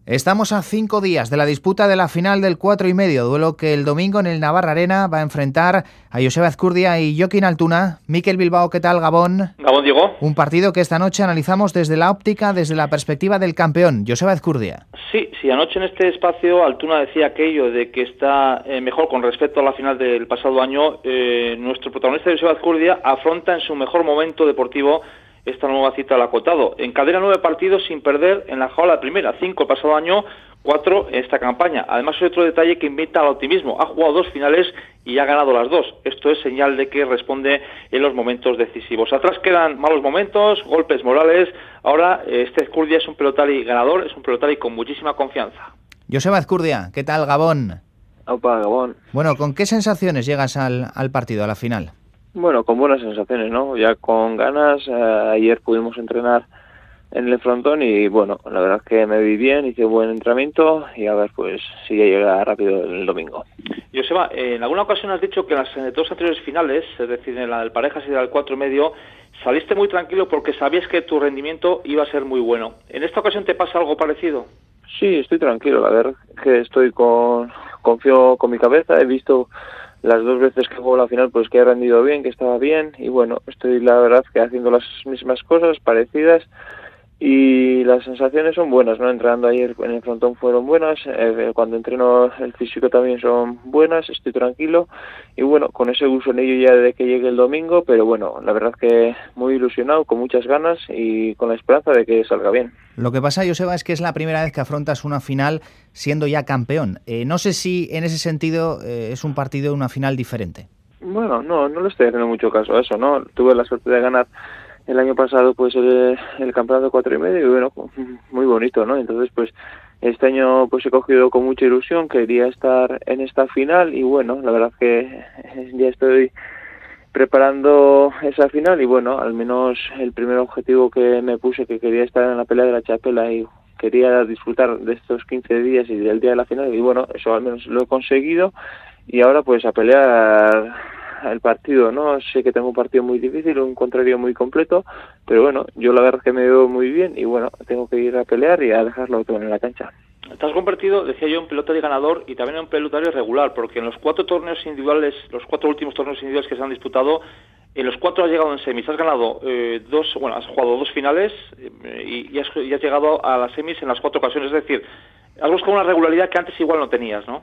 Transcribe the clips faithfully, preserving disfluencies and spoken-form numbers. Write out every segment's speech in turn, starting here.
Estamos a cinco días de la disputa de la final del cuatro y medio, duelo que el domingo en el Navarra Arena va a enfrentar a Joseba Ezcurdia y Jokin Altuna. Mikel Bilbao, ¿qué tal, Gabón? Gabón, Diego. Un partido que esta noche analizamos desde la óptica, desde la perspectiva del campeón, Joseba Ezcurdia. Sí, sí, anoche en este espacio Altuna decía aquello de que está eh, mejor con respecto a la final del pasado año. Eh, nuestro protagonista Joseba Ezcurdia afronta en su mejor momento deportivo esta nueva cita al acotado. Encadena nueve partidos sin perder en la jaula primera, cinco el pasado año, cuatro en esta campaña. Además, hay otro detalle que invita al optimismo. Ha jugado dos finales y ha ganado las dos. Esto es señal de que responde en los momentos decisivos. Atrás quedan malos momentos, golpes morales. Ahora, este Ezcurdia es un pelotari ganador, es un pelotari con muchísima confianza. Joseba Ezcurdia, ¿qué tal, Gabón? Opa, Gabón. Bueno, ¿con qué sensaciones llegas al, al partido, a la final? Bueno, con buenas sensaciones, ¿no? Ya con ganas. Eh, ayer pudimos entrenar en el frontón y, bueno, la verdad es que me vi bien, hice un buen entrenamiento y a ver, pues, si ya llega rápido el domingo. Joseba, eh, en alguna ocasión has dicho que en las en dos anteriores finales, es decir, en la del parejas y la del cuatro y medio, saliste muy tranquilo porque sabías que tu rendimiento iba a ser muy bueno. ¿En esta ocasión te pasa algo parecido? Sí, estoy tranquilo, la verdad es que estoy con... confío con mi cabeza, he visto las dos veces que juego la final pues que he rendido bien, que estaba bien y bueno, estoy la verdad que haciendo las mismas cosas parecidas y las sensaciones son buenas, ¿no? Entrenando ayer en el frontón fueron buenas, eh, cuando entreno el físico también son buenas, estoy tranquilo y bueno, con ese gusanillo ya de que llegue el domingo, pero bueno, la verdad que muy ilusionado, con muchas ganas y con la esperanza de que salga bien. Lo que pasa, Joseba, es que es la primera vez que afrontas una final siendo ya campeón. Eh, no sé si en ese sentido eh, es un partido, una final diferente. Bueno, no, no le estoy haciendo mucho caso a eso, ¿no? Tuve la suerte de ganar el año pasado pues el, el campeonato cuatro y medio y bueno, muy bonito, ¿no? Entonces pues este año pues he cogido con mucha ilusión, quería estar en esta final y bueno, la verdad que ya estoy preparando esa final y bueno, al menos el primer objetivo que me puse, que quería estar en la pelea de la chapela y quería disfrutar de estos quince días y del día de la final y bueno, eso al menos lo he conseguido y ahora pues a pelear el partido, ¿no? Sé que tengo un partido muy difícil, un contrario muy completo, pero bueno, yo la verdad es que me veo muy bien y bueno, tengo que ir a pelear y a dejarlo todo en la cancha. Te has convertido, decía yo, en pelotari ganador y también en un pelotari regular, porque en los cuatro torneos individuales, los cuatro últimos torneos individuales que se han disputado, en los cuatro has llegado en semis, has ganado eh, dos, bueno, has jugado dos finales eh, y, y, has, y has llegado a las semis en las cuatro ocasiones, es decir, has buscado una regularidad que antes igual no tenías, ¿no?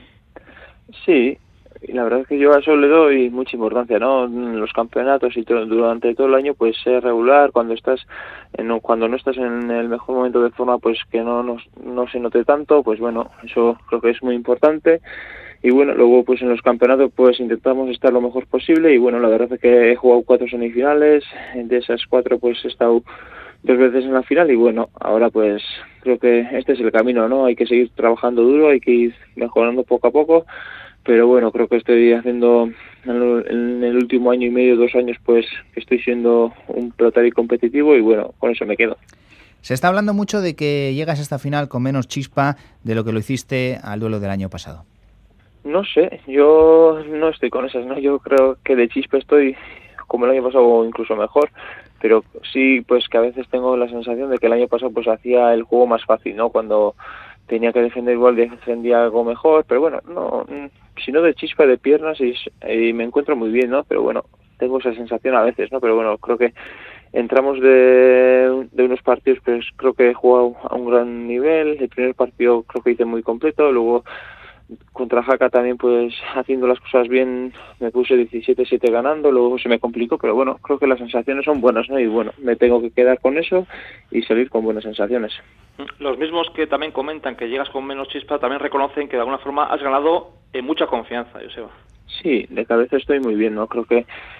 Sí, y la verdad es que yo a eso le doy mucha importancia, ¿no? En los campeonatos y todo, durante todo el año pues ser regular, cuando estás en, cuando no estás en el mejor momento de forma pues que no, no, no se note tanto, pues bueno, eso creo que es muy importante y bueno, luego pues en los campeonatos pues intentamos estar lo mejor posible y bueno, la verdad es que he jugado cuatro semifinales, de esas cuatro pues he estado dos veces en la final y bueno, ahora pues creo que este es el camino, ¿no? Hay que seguir trabajando duro, hay que ir mejorando poco a poco. Pero bueno, creo que estoy haciendo en el último año y medio, dos años, pues que estoy siendo un pelotari competitivo y bueno, con eso me quedo. Se está hablando mucho de que llegas a esta final con menos chispa de lo que lo hiciste al duelo del año pasado. No sé, yo no estoy con esas, ¿no? Yo creo que de chispa estoy como el año pasado o incluso mejor, pero sí, pues que a veces tengo la sensación de que el año pasado pues hacía el juego más fácil, ¿no? Cuando tenía que defender igual, defendía algo mejor, pero bueno, no, sino de chispa de piernas y, y me encuentro muy bien, ¿no? Pero bueno, tengo esa sensación a veces, ¿no? Pero bueno, creo que entramos de, de unos partidos, pues creo que he jugado a un gran nivel, el primer partido creo que hice muy completo, luego contra Jaca también pues haciendo las cosas bien me puse diecisiete siete ganando, luego se me complicó, pero bueno, creo que las sensaciones son buenas, ¿no? Y bueno, me tengo que quedar con eso y salir con buenas sensaciones. Los mismos que también comentan que llegas con menos chispa también reconocen que de alguna forma has ganado en mucha confianza, Joseba. Sí, de cabeza estoy muy bien, ¿no? Creo que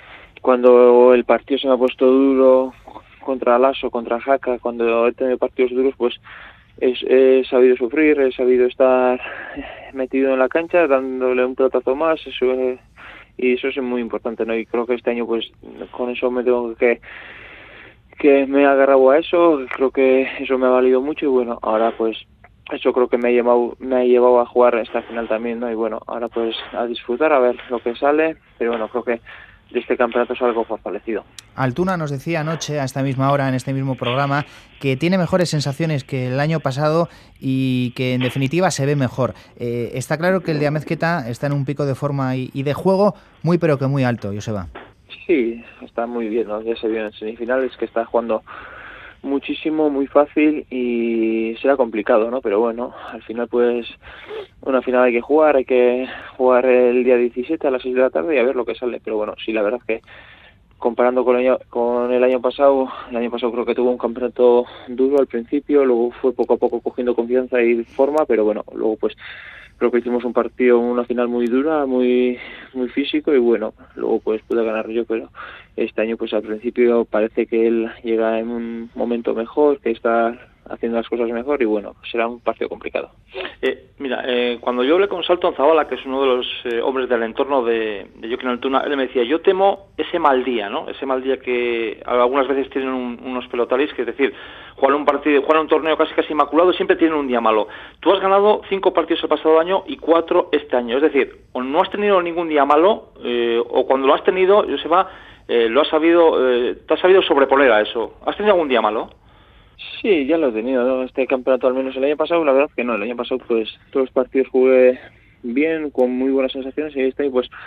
cuando el partido se me ha puesto duro contra Lasso, contra Jaca, cuando he tenido partidos duros, pues He, he sabido sufrir, he sabido estar metido en la cancha, dándole un pelotazo más, eso es, y eso es muy importante, ¿no? Y creo que este año, pues, con eso me tengo que que me he agarrado a eso, creo que eso me ha valido mucho y bueno, ahora pues eso creo que me ha llevado me ha llevado a jugar esta final también, ¿no? Y bueno, ahora pues a disfrutar, a ver lo que sale, pero bueno, creo que de este campeonato salgo fortalecido. Altuna nos decía anoche, a esta misma hora, en este mismo programa, que tiene mejores sensaciones que el año pasado y que en definitiva se ve mejor. Eh, está claro que el de Amezqueta está en un pico de forma y, y de juego muy pero que muy alto, Joseba. Sí, está muy bien, ¿no? Ya se vio en semifinales que está jugando muchísimo, muy fácil y será complicado, ¿no? Pero bueno, al final pues una final hay que jugar, hay que jugar el día diecisiete a las seis de la tarde y a ver lo que sale. Pero bueno, sí, la verdad es que comparando con el año, con el año pasado, el año pasado creo que tuvo un campeonato duro al principio, luego fue poco a poco cogiendo confianza y forma, pero bueno, luego pues creo que hicimos un partido, una final muy dura, muy muy físico y bueno, luego pues pude ganar yo, pero este año pues al principio parece que él llega en un momento mejor, que está haciendo las cosas mejor y bueno, será un partido complicado. Eh, mira, eh, cuando yo hablé con Salton Zabala, que es uno de los eh, hombres del entorno de, de Jokin Altuna, él me decía, yo temo ese mal día, ¿no? Ese mal día que algunas veces tienen un, unos pelotaris, que es decir, jugar un partido, jugar un torneo casi casi inmaculado, siempre tienen un día malo. Tú has ganado cinco partidos el pasado año y cuatro este año, es decir, o no has tenido ningún día malo, eh, o cuando lo has tenido, Joseba, eh, lo has sabido, eh, te has sabido sobreponer a eso. ¿Has tenido algún día malo? Sí, ya lo he tenido, ¿no? Este campeonato al menos el año pasado, la verdad que no, el año pasado pues todos los partidos jugué bien, con muy buenas sensaciones y este año pues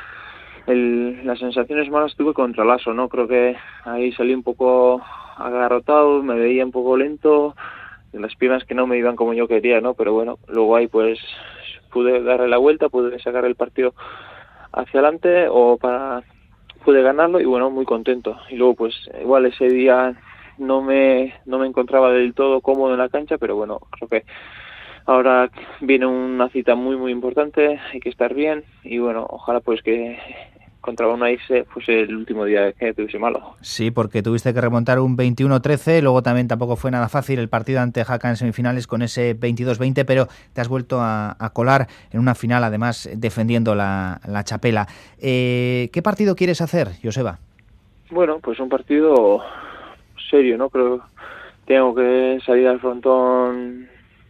el, las sensaciones malas tuve contra Lasso, ¿no? Creo que ahí salí un poco agarrotado, me veía un poco lento, las piernas que no me iban como yo quería, ¿no? Pero bueno, luego ahí pues pude darle la vuelta, pude sacar el partido hacia adelante o para pude ganarlo y bueno, muy contento. Y luego pues igual ese día no me no me encontraba del todo cómodo en la cancha, pero bueno, creo que ahora viene una cita muy muy importante, hay que estar bien y bueno, ojalá pues que contra Bonaire fuese el último día que tuviese malo. Sí, porque tuviste que remontar un veintiuno trece, luego también tampoco fue nada fácil el partido ante Jaca en semifinales con ese veintidós veinte, pero te has vuelto a, a colar en una final, además defendiendo la, la chapela. Eh, ¿Qué partido quieres hacer, Joseba? Bueno, pues un partido serio, ¿no? Creo que tengo que salir al frontón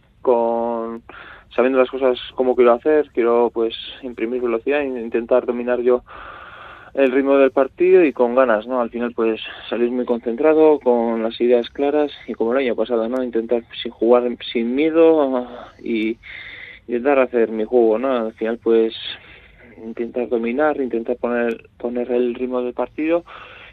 con sabiendo las cosas como quiero hacer, quiero pues imprimir velocidad e intentar dominar yo el ritmo del partido y con ganas, ¿no? Al final pues salir muy concentrado, con las ideas claras y como el año pasado, ¿no? Intentar sin jugar sin miedo y intentar hacer mi juego, ¿no? Al final pues intentar dominar, intentar poner poner el ritmo del partido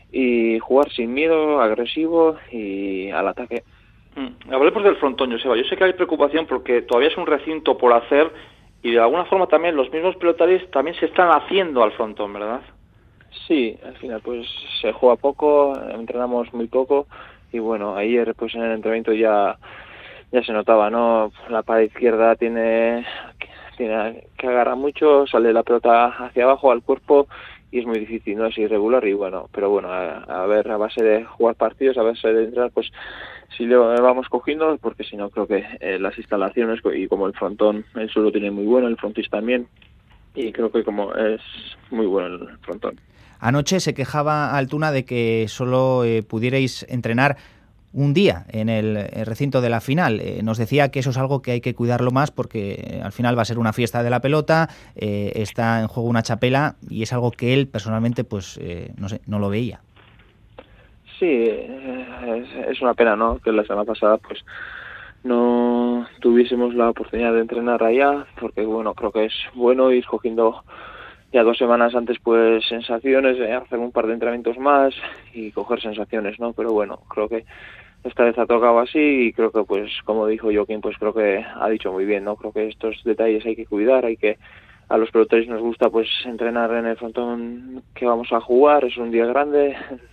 y jugar sin miedo, agresivo y al ataque. Mm. Hablemos del frontón, Joseba. Yo sé que hay preocupación porque todavía es un recinto por hacer y de alguna forma también los mismos pelotaris también se están haciendo al frontón, ¿verdad? Sí, al final pues se juega poco, entrenamos muy poco y bueno, ayer pues en el entrenamiento ya ya se notaba, ¿no? La pared izquierda tiene tiene que agarrar mucho, sale la pelota hacia abajo al cuerpo y es muy difícil, no es irregular y bueno, pero bueno, a, a ver, a base de jugar partidos, a base de entrar, pues si lo vamos cogiendo, porque si no creo que eh, las instalaciones y como el frontón, el suelo tiene muy bueno, el frontis también, y creo que como es muy bueno el frontón. Anoche se quejaba Altuna de que solo eh, pudierais entrenar un día en el recinto de la final. Eh, nos decía que eso es algo que hay que cuidarlo más porque eh, al final va a ser una fiesta de la pelota, eh, está en juego una chapela y es algo que él personalmente pues eh, no sé, no lo veía. Sí, es, es una pena, ¿no? Que la semana pasada pues no tuviésemos la oportunidad de entrenar allá, porque bueno, creo que es bueno ir cogiendo ya dos semanas antes pues sensaciones, eh, hacer un par de entrenamientos más y coger sensaciones, ¿no? Pero bueno, creo que esta vez ha tocado así y creo que pues como dijo Joaquín, pues creo que ha dicho muy bien, ¿no? Creo que estos detalles hay que cuidar, hay que a los pelotaris nos gusta pues entrenar en el frontón que vamos a jugar, es un día grande.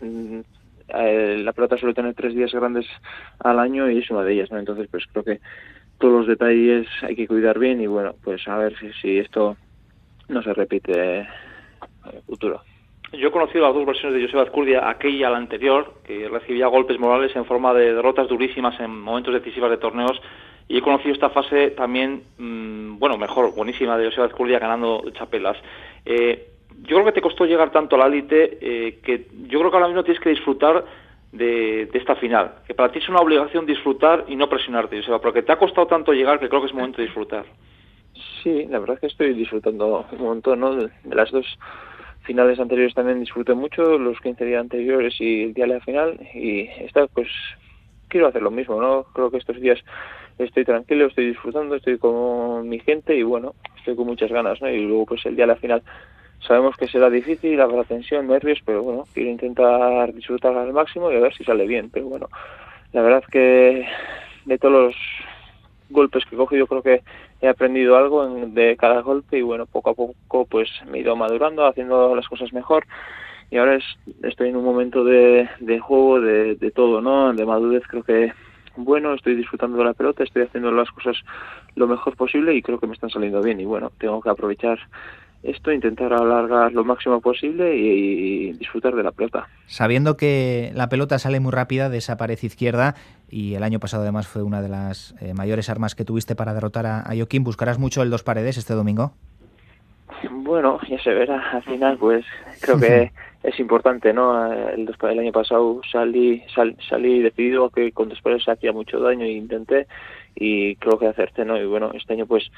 La pelota suele tener tres días grandes al año y es una de ellas, ¿no? Entonces pues creo que todos los detalles hay que cuidar bien y bueno, pues a ver si, si esto no se repite en el futuro. Yo he conocido las dos versiones de Joseba Azcurdia, aquella, la anterior, que recibía golpes morales en forma de derrotas durísimas en momentos decisivos de torneos, y he conocido esta fase también, mmm, bueno, mejor, buenísima, de Joseba Azcurdia ganando chapelas. Eh, yo creo que te costó llegar tanto a la élite eh, que yo creo que ahora mismo tienes que disfrutar de, de esta final, que para ti es una obligación disfrutar y no presionarte, Joseba, porque te ha costado tanto llegar que creo que es momento de disfrutar. Sí, la verdad es que estoy disfrutando un montón, ¿no? De, de las dos finales anteriores también disfruté mucho, los quince días anteriores y el día de la final, y esta pues quiero hacer lo mismo, ¿no? Creo que estos días estoy tranquilo, estoy disfrutando, estoy con mi gente y bueno, estoy con muchas ganas, ¿no? Y luego pues el día de la final sabemos que será difícil, habrá tensión, nervios, pero bueno, quiero intentar disfrutar al máximo y a ver si sale bien, pero bueno, la verdad que de todos los golpes que he cogido creo que he aprendido algo en, de cada golpe y bueno, poco a poco pues me he ido madurando, haciendo las cosas mejor y ahora es, estoy en un momento de, de juego de, de todo, ¿no? De madurez creo que bueno, estoy disfrutando de la pelota, estoy haciendo las cosas lo mejor posible y creo que me están saliendo bien y bueno, tengo que aprovechar esto, intentar alargar lo máximo posible y, y disfrutar de la pelota. Sabiendo que la pelota sale muy rápida de esa pared izquierda y el año pasado además fue una de las eh, mayores armas que tuviste para derrotar a, a Joaquín, ¿buscarás mucho el dos paredes este domingo? Bueno, ya se verá, al final pues creo que es importante, ¿no? El, el año pasado salí sal, salí decidido que con dos paredes se hacía mucho daño e intenté y creo que acerté, ¿no? Y bueno, este año pues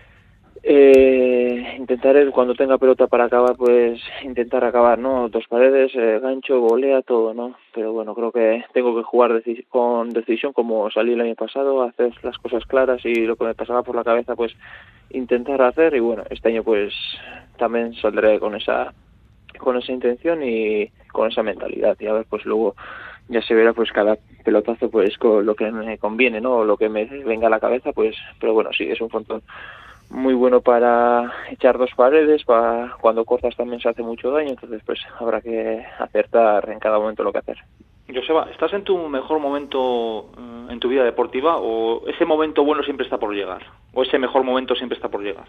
Eh, intentaré cuando tenga pelota para acabar pues intentar acabar, ¿no? Dos paredes, eh, gancho, volea, todo, ¿no? Pero bueno, creo que tengo que jugar deci- con decisión como salí el año pasado, hacer las cosas claras y lo que me pasaba por la cabeza pues intentar hacer y bueno, este año pues también saldré con esa con esa intención y con esa mentalidad y a ver pues luego ya se verá pues cada pelotazo pues con lo que me conviene, ¿no? O lo que me venga a la cabeza pues, pero bueno, sí, es un frontón muy bueno para echar dos paredes, para cuando cortas también se hace mucho daño, entonces pues habrá que acertar en cada momento lo que hacer. Joseba, ¿estás en tu mejor momento en tu vida deportiva o ese momento bueno siempre está por llegar? ¿O ese mejor momento siempre está por llegar?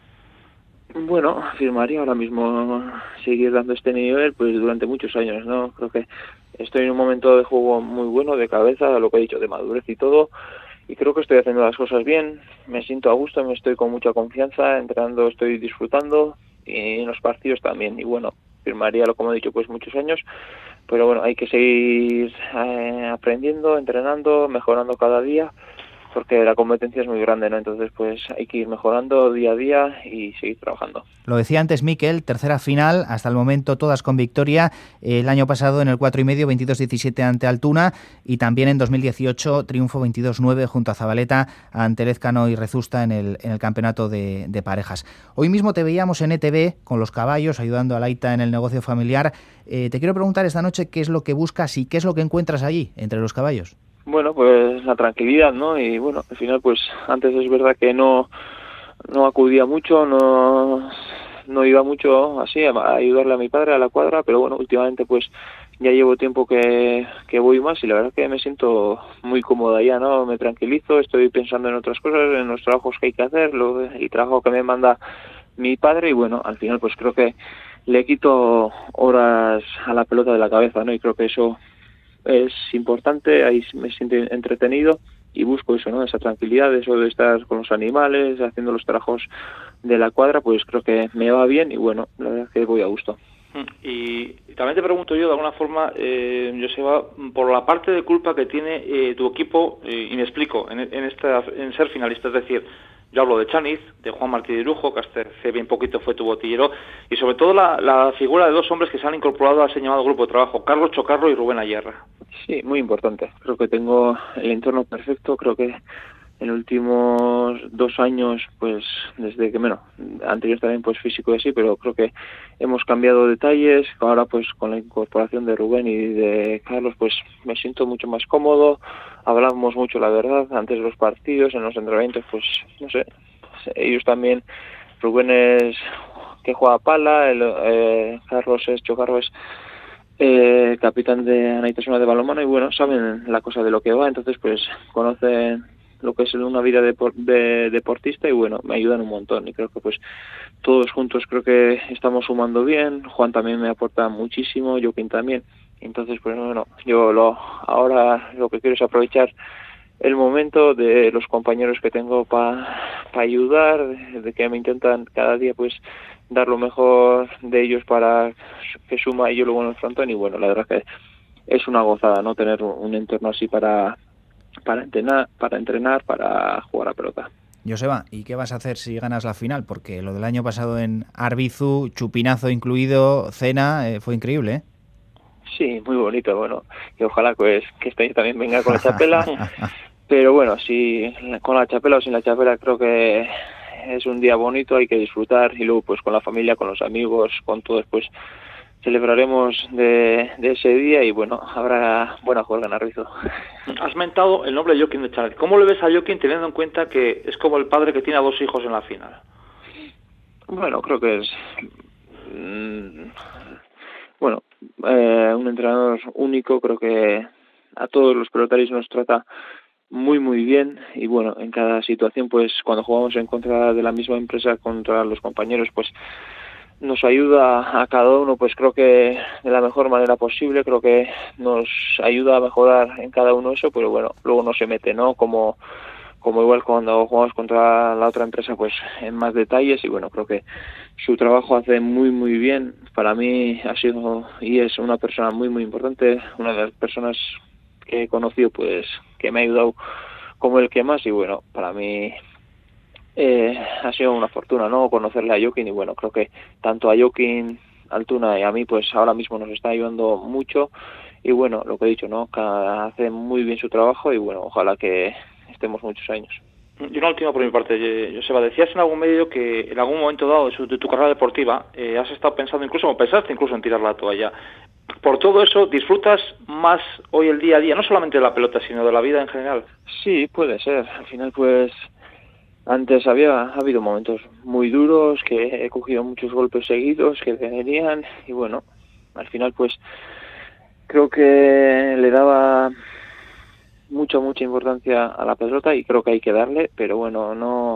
Bueno, afirmaría ahora mismo seguir dando este nivel pues durante muchos años, ¿no? Creo que estoy en un momento de juego muy bueno, de cabeza, lo que he dicho, de madurez y todo, y creo que estoy haciendo las cosas bien, me siento a gusto, me estoy con mucha confianza, entrenando estoy disfrutando y en los partidos también, y bueno, firmaría lo como he dicho pues muchos años, pero bueno, hay que seguir eh, aprendiendo, entrenando, mejorando cada día, porque la competencia es muy grande, ¿no? Entonces pues hay que ir mejorando día a día y seguir trabajando. Lo decía antes Mikel, tercera final, hasta el momento todas con victoria, el año pasado en el cuatro y medio, veintidós diecisiete ante Altuna y también en dos mil dieciocho triunfo veintidós nueve junto a Zabaleta ante Lezcano y Rezusta en el, en el campeonato de, de parejas. Hoy mismo te veíamos en E T V con los caballos ayudando a Laita en el negocio familiar. Eh, te quiero preguntar esta noche qué es lo que buscas y qué es lo que encuentras allí entre los caballos. Bueno, pues la tranquilidad, ¿no? Y bueno, al final pues antes es verdad que no no acudía mucho, no no iba mucho así a ayudarle a mi padre a la cuadra, pero bueno, últimamente pues ya llevo tiempo que, que voy más y la verdad que me siento muy cómoda ya, ¿no? Me tranquilizo, estoy pensando en otras cosas, en los trabajos que hay que hacer, lo, el trabajo que me manda mi padre y bueno, al final pues creo que le quito horas a la pelota de la cabeza, ¿no? Y creo que eso es importante, ahí me siento entretenido y busco eso, ¿no? Esa tranquilidad, eso de estar con los animales, haciendo los trabajos de la cuadra, pues creo que me va bien y bueno, la verdad es que voy a gusto. Y también te pregunto yo, de alguna forma, eh, Joseba, por la parte de culpa que tiene eh, tu equipo, eh, y me explico, en, en, esta, en ser finalista, es decir, yo hablo de Chaniz, de Juan Martí de Irujo, que hasta hace bien poquito fue tu botillero, y sobre todo la, la figura de dos hombres que se han incorporado al señalado grupo de trabajo, Carlos Chocarro y Rubén Ayerra. Sí, muy importante. Creo que tengo el entorno perfecto, creo que en los últimos dos años, pues desde que, bueno, anteriores también pues físico y así, pero creo que hemos cambiado detalles, ahora pues con la incorporación de Rubén y de Carlos pues me siento mucho más cómodo, hablamos mucho la verdad, antes de los partidos, en los entrenamientos pues no sé, ellos también, Rubén es que juega pala, el, eh, Carlos es, Chocarro es eh, capitán de Anaitasuna de balonmano y bueno, saben la cosa de lo que va, entonces pues conocen lo que es una vida de, de deportista y bueno, me ayudan un montón y creo que pues todos juntos creo que estamos sumando bien, Juan también me aporta muchísimo, Joaquín también, entonces pues bueno, yo lo ahora lo que quiero es aprovechar el momento de los compañeros que tengo para pa ayudar, de que me intentan cada día pues dar lo mejor de ellos para que suma y yo luego en el frontón y bueno, la verdad que es una gozada, ¿no? Tener un entorno así para para entrenar, para entrenar, para jugar a pelota. Joseba, ¿y qué vas a hacer si ganas la final? Porque lo del año pasado en Arbizu, chupinazo incluido, cena, eh, fue increíble, ¿eh? Sí, muy bonito, bueno, y ojalá pues que este año también venga con la chapela, pero bueno, si con la chapela o sin la chapela creo que es un día bonito, hay que disfrutar y luego pues con la familia, con los amigos, con todos pues celebraremos de, de ese día y bueno, habrá buena juerga en Arbizu. Has mentado el nombre de Joaquín de Chalet. ¿Cómo le ves a Joaquín teniendo en cuenta que es como el padre que tiene a dos hijos en la final? Bueno, creo que es mmm, bueno, eh, un entrenador único, creo que a todos los pelotaris nos trata muy muy bien y bueno, en cada situación pues cuando jugamos en contra de la misma empresa contra los compañeros pues nos ayuda a cada uno, pues creo que de la mejor manera posible, creo que nos ayuda a mejorar en cada uno eso, pero bueno, luego no se mete, ¿no? Como como igual cuando jugamos contra la otra empresa, pues en más detalles y bueno, creo que su trabajo hace muy muy bien. Para mí ha sido y es una persona muy muy importante, una de las personas que he conocido pues que me ha ayudado como el que más y bueno, para mí Eh, ha sido una fortuna, ¿no? Conocerle a Joaquín y bueno, creo que tanto a Joaquín Altuna y a mí pues ahora mismo nos está ayudando mucho y bueno, lo que he dicho, ¿no? Cada, hace muy bien su trabajo y bueno, ojalá que estemos muchos años. Y una última por mi parte, Joseba, decías en algún medio que en algún momento dado de, su, de tu carrera deportiva eh, has estado pensando incluso, o pensaste incluso en tirar la toalla. Por todo eso, ¿disfrutas más hoy el día a día, no solamente de la pelota, sino de la vida en general? Sí, puede ser. Al final pues antes había ha habido momentos muy duros, que he cogido muchos golpes seguidos que venían y bueno, al final pues creo que le daba mucha, mucha importancia a la pelota y creo que hay que darle, pero bueno, no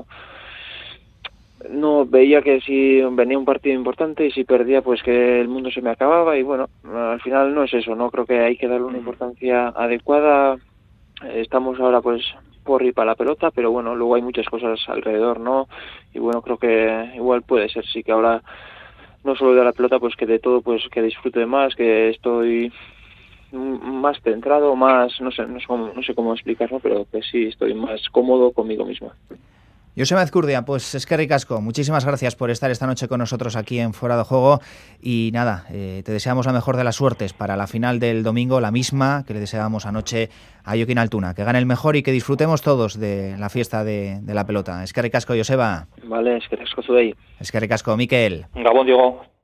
no veía que si venía un partido importante y si perdía pues que el mundo se me acababa y bueno, al final no es eso, no creo que hay que darle una importancia adecuada. Estamos ahora pues por ir para la pelota, pero bueno, luego hay muchas cosas alrededor, ¿no? Y bueno, creo que igual puede ser, sí que ahora no solo de la pelota, pues que de todo, pues que disfrute más, que estoy más centrado, más, no sé, no sé cómo, no sé cómo explicarlo, pero que sí estoy más cómodo conmigo mismo. Joseba Ezcurdia, pues eskerrik asko, muchísimas gracias por estar esta noche con nosotros aquí en Fuera de Juego y nada, eh, te deseamos la mejor de las suertes para la final del domingo, la misma que le deseábamos anoche a Joaquín Altuna, que gane el mejor y que disfrutemos todos de la fiesta de, de la pelota. Eskerrik asko, Joseba. Vale, eskerrik asko zuei. Eskerrik asko, Mikel. Gabón, Diego.